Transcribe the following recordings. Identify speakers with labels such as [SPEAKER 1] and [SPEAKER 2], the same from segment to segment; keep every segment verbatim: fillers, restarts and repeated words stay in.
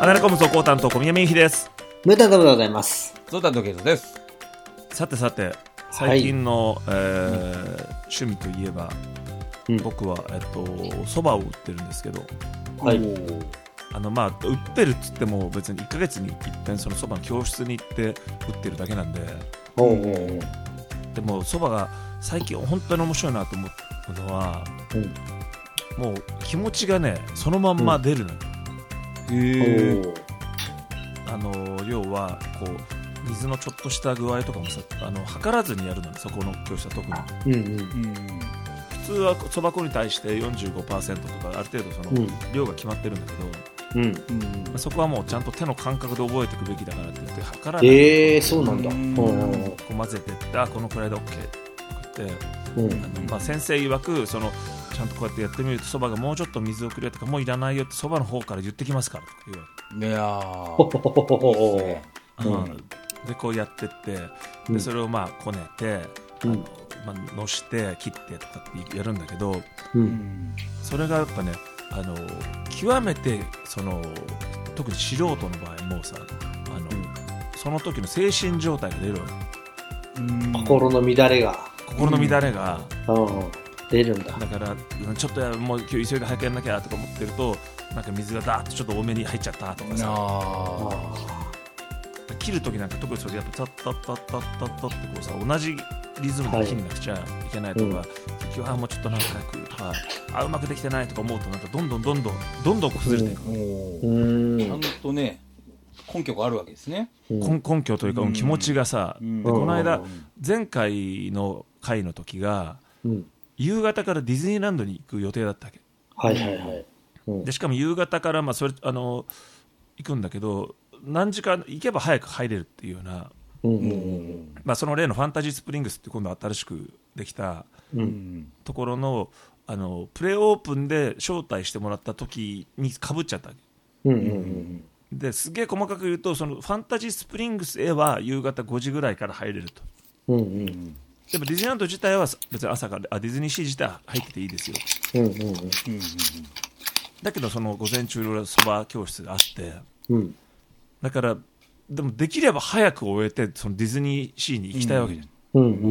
[SPEAKER 1] アメリカム総工担当小宮美希です。
[SPEAKER 2] ムータンでございます。
[SPEAKER 3] ゾウタンとケイトです。
[SPEAKER 1] さてさて最近の、はいえー、趣味といえば、うん、僕はえっと蕎麦を売ってるんですけど、
[SPEAKER 2] はい、
[SPEAKER 1] あのまあ売ってるっつっても別にいっかげつに一遍その蕎麦の教室に行って売ってるだけなんで、
[SPEAKER 2] おうおうおう
[SPEAKER 1] でも蕎麦が最近本当に面白いなと思うのは、うん、もう気持ちがねそのまんま出るの、うん、へーあの要はこう水のちょっとした具合とかもさあの測らずにやるのね、そこの教室は特に、うんうん、普通はそば粉に対して よんじゅうごパーセント とかある程度その量が決まってるんだけど、うんうんまあ、そこはもうちゃんと手の感覚で覚えていくべきだからって言って測らないと、
[SPEAKER 2] えー、そうなんだ、うん、
[SPEAKER 1] こう混ぜてってあこのくらいで OK とか言って、うんあのまあ、先生曰くそのちゃんとこうやってやってみるとそばがもうちょっと水をくれとかもういらないよってそばの方から言ってきますからとか言われて、いやーいいですね、うんでこうやってってでそれをまあこねて、うん、あのまあ、のして切ってとかってやるんだけど、うん、それがやっぱねあの極めてその特に素人の場合もさあの、うん、その時の精神状態が出るわけ、
[SPEAKER 2] うん、心の乱れが
[SPEAKER 1] 心の乱れが、
[SPEAKER 2] うん、出るんだ。
[SPEAKER 1] だからちょっともう今日急いで早くやんなきゃとか思ってるとなんか水がダーッとちょっと多めに入っちゃったとかさあ切るときなんか特にそれやっぱタッタッタッタッタッタッってこうさ同じリズムで切んなくちゃいけないとか、はいうん、今日はもうちょっとなんか早くとかあうまくできてないとか思うとなんかどんどんどんどんどんどん崩れていく、
[SPEAKER 3] うん、ちゃんとね根拠があるわけですね、
[SPEAKER 1] うん、根拠というか、うん、気持ちがさ、うん、でこの間前回の回の時が、うん、夕方からディズニーランドに行く予定だったわけ、
[SPEAKER 2] はいはいはい
[SPEAKER 1] うん、でしかも夕方からまあそれあの行くんだけど何時間行けば早く入れるっていうような、うんうんうんまあ、その例のファンタジースプリングスって今度新しくできたところ の, あのプレオープンで招待してもらった時にかぶっちゃったわけ、うんうんうん、ですげえ細かく言うとそのファンタジースプリングスへは夕方ごじぐらいから入れると、うんうん、でもディズニーランド自体は別に朝からあディズニーシー自体は入ってていいですよ、うんうんうんうん、だけどその午前中のそば教室があって、うんだからでもできれば早く終えてそのディズニーシーに行きたいわけじゃん、うんうんうん、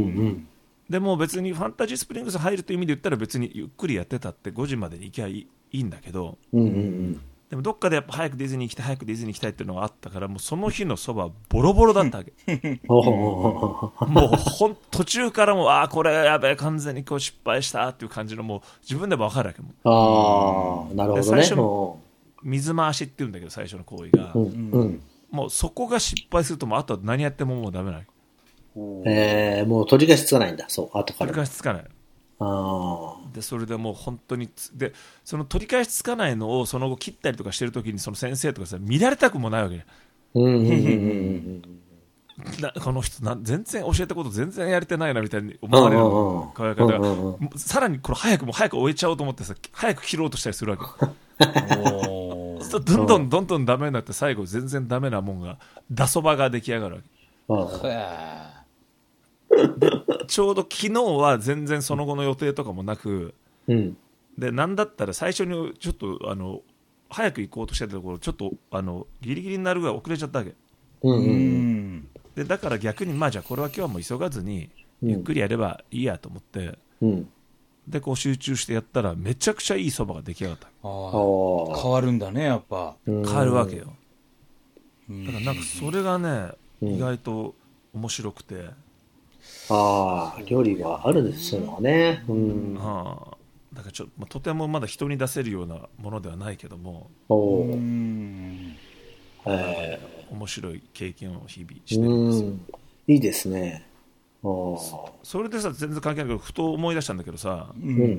[SPEAKER 1] でも別にファンタジースプリングス入るという意味で言ったら別にゆっくりやってたってごじまでに行きゃいい、いいんだけど、うんうんうん、でもどっかでやっぱ早くディズニー行きたい早くディズニー行きたいっていうのがあったからもうその日のそばボロボロだったわけもうほん途中からもうあこれやべえ完全にこう失敗したっていう感じのもう自分でも分かるわけも
[SPEAKER 2] ああなるほどね
[SPEAKER 1] 最初の水回しって言うんだけど最初の行為が、うんうん、もうそこが失敗するともうあとは何やってももうダメな
[SPEAKER 2] の、えー、もう取り返しつかないんだそう後から
[SPEAKER 1] 取り返しつかないあでそれでもう本当にでその取り返しつかないのをその後切ったりとかしてる時にその先生とかさ見られたくもないわけ、うんうんうんうんなこの人な全然教えたこと全然やれてないなみたいに思われる考え方がさらにこれ早くも早く終えちゃおうと思ってさ早く切ろうとしたりするわけおどんどんどんどんダメになって最後全然ダメなもんがだそばが出来上がるわけでちょうど昨日は全然その後の予定とかもなく、うん、でなんだったら最初にちょっとあの早く行こうとしてたところちょっとあのギリギリになるぐらい遅れちゃったわけ、うんうんうんでだから逆にまあじゃあこれは今日はもう急がずにゆっくりやればいいやと思って、うん、でこう集中してやったらめちゃくちゃいいそばが出来上がった。あ
[SPEAKER 3] 変わるんだねやっぱ
[SPEAKER 1] 変わるわけよ。だからなんかそれがね、うん、意外と面白くて
[SPEAKER 2] ああ料理はあるんですよね、うん
[SPEAKER 1] はあ、だからちょ、まあ、とてもまだ人に出せるようなものではないけどもおうんえー、面白い経験を日々してるんですよ。
[SPEAKER 2] いいですね。
[SPEAKER 1] お そ, それでさ全然関係ないけどふと思い出したんだけどさ、うん、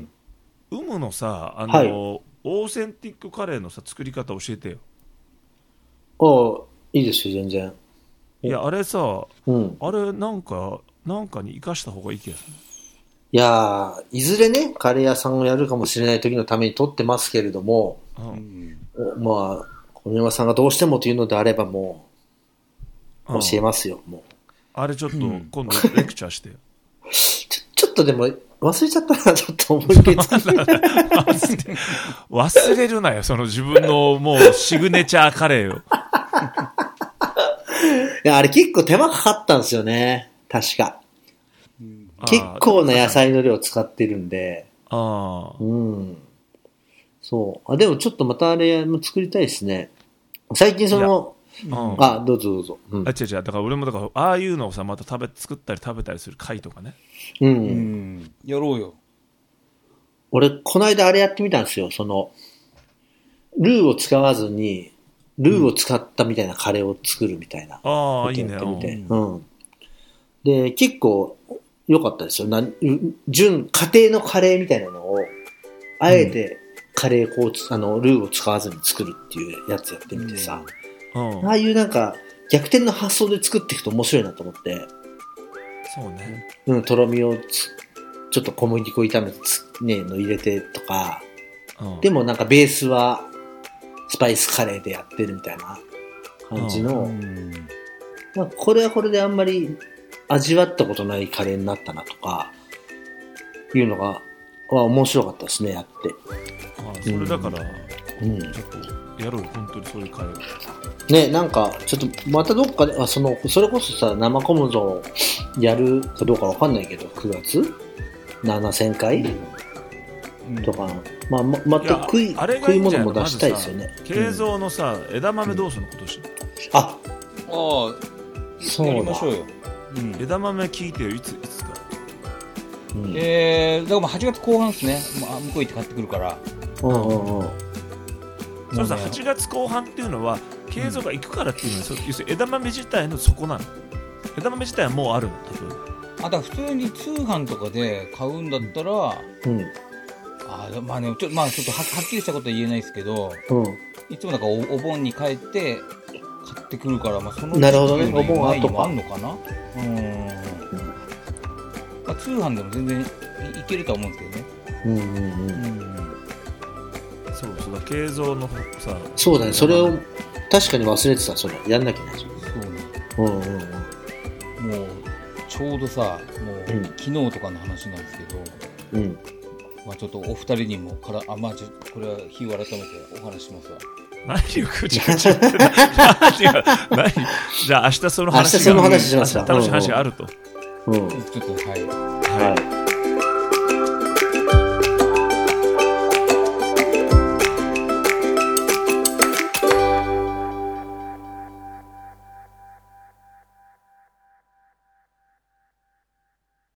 [SPEAKER 1] ウムのさあの、はい、オーセンティックカレーのさ作り方教えてよ。
[SPEAKER 2] ああいいですよ全然。
[SPEAKER 1] いやあれさ、うん、あれなんかなんかに生かした方がいい気がする。
[SPEAKER 2] いやいずれねカレー屋さんをやるかもしれない時のために取ってますけれども、うん、まあ小宮山さんがどうしてもというのであればもう教えますよ、うん、もう
[SPEAKER 1] あれちょっと今度レクチャーしてよ、
[SPEAKER 2] うん、ちょ, ちょっっとでも忘れちゃったな、ちょっと思いっきり作って
[SPEAKER 1] 忘れるなよ、その自分のもうシグネチャーカレーを。
[SPEAKER 2] いや、あれ結構手間かかったんですよね。確か。結構な野菜の量使ってるんで。
[SPEAKER 1] ああ。
[SPEAKER 2] うん。そう。あ、でもちょっとまたあれも作りたいですね。最近その、うん、あ、どうぞどうぞ。うん、
[SPEAKER 1] あ、違う違う。だから俺もだから、ああいうのをさ、また食べ、作ったり食べたりする会とかね。
[SPEAKER 2] うん。う
[SPEAKER 3] ん、やろうよ。
[SPEAKER 2] 俺、この間あれやってみたんですよ。その、ルーを使わずに、ルーを使ったみたいなカレーを作るみたいな。
[SPEAKER 1] ああ、いいね。
[SPEAKER 2] うん。で、結構良かったですよ。な純、家庭のカレーみたいなのを、あえてカレー粉を、あの、ルーを使わずに作るっていうやつやってみてさ、うん、ああいうなんか、逆転の発想で作っていくと面白いなと思って。
[SPEAKER 1] そうね。
[SPEAKER 2] うん、とろみをちょっと小麦粉炒めてね、の入れてとか、うん、でもなんかベースはスパイスカレーでやってるみたいな感じの、うん、まあ、これはこれであんまり味わったことないカレーになったなとか、いうのが、は面白かったですね、やって。
[SPEAKER 1] ああ、それだから、うん、ちょっとやろうよ、本当にそういうカレー。
[SPEAKER 2] ね、なんか、ちょっと、またどっかで、あ、その、それこそさ、生小麦をやるかどうかわかんないけど、くがつななせんかい、うん、とか、まあ、ま、また食い、食い物も出したいですよね。
[SPEAKER 1] 慶三のさ、うん、枝豆どうするの今年。
[SPEAKER 2] あ、
[SPEAKER 3] ああ、そうやりましょうよ。
[SPEAKER 1] うん、枝豆聞いてよ、いつ、いつか。
[SPEAKER 3] うん、えー、だからもうはちがつこう半ですね。まあ、向こう行って買ってくるから。
[SPEAKER 2] うんうんうん。
[SPEAKER 1] そうさ、はちがつこう半っていうのは、慶三が行くからっていうのは、うん、要するに枝豆自体の底なの。枝豆自体はもうあるの、例えば。
[SPEAKER 3] あ、だから普通に通販とかで買うんだったら、うん、あ、まあね、ちょ, まあ、ちょっと は, はっきりしたことは言えないですけど、うん、いつもなんか お, お盆に帰って買ってくるから、まあ、その
[SPEAKER 2] なるほどね、お盆後か
[SPEAKER 3] あんのかな。うん、うん、まあ、通販でも全然 い, いけるとは思うんですけどね。
[SPEAKER 2] うんうんうん。うん、
[SPEAKER 1] そうそうだ、慶三のさ、
[SPEAKER 2] そうだね、それを確かに忘れてた、それやんなきゃいけない。
[SPEAKER 3] そうね。うんうんうん。もうちょうどさ、もう、うん、昨日とかの話なんですけど、うん、まあちょっとお二人にもから、あ、まあちょこれは日を改めてお話しますわ。
[SPEAKER 1] 何を口々言って何何じゃあ明日その話が、
[SPEAKER 2] 明日その話しますか。
[SPEAKER 1] 楽しい話があると。
[SPEAKER 2] うん。
[SPEAKER 3] ちょっとはい。
[SPEAKER 2] はい。はい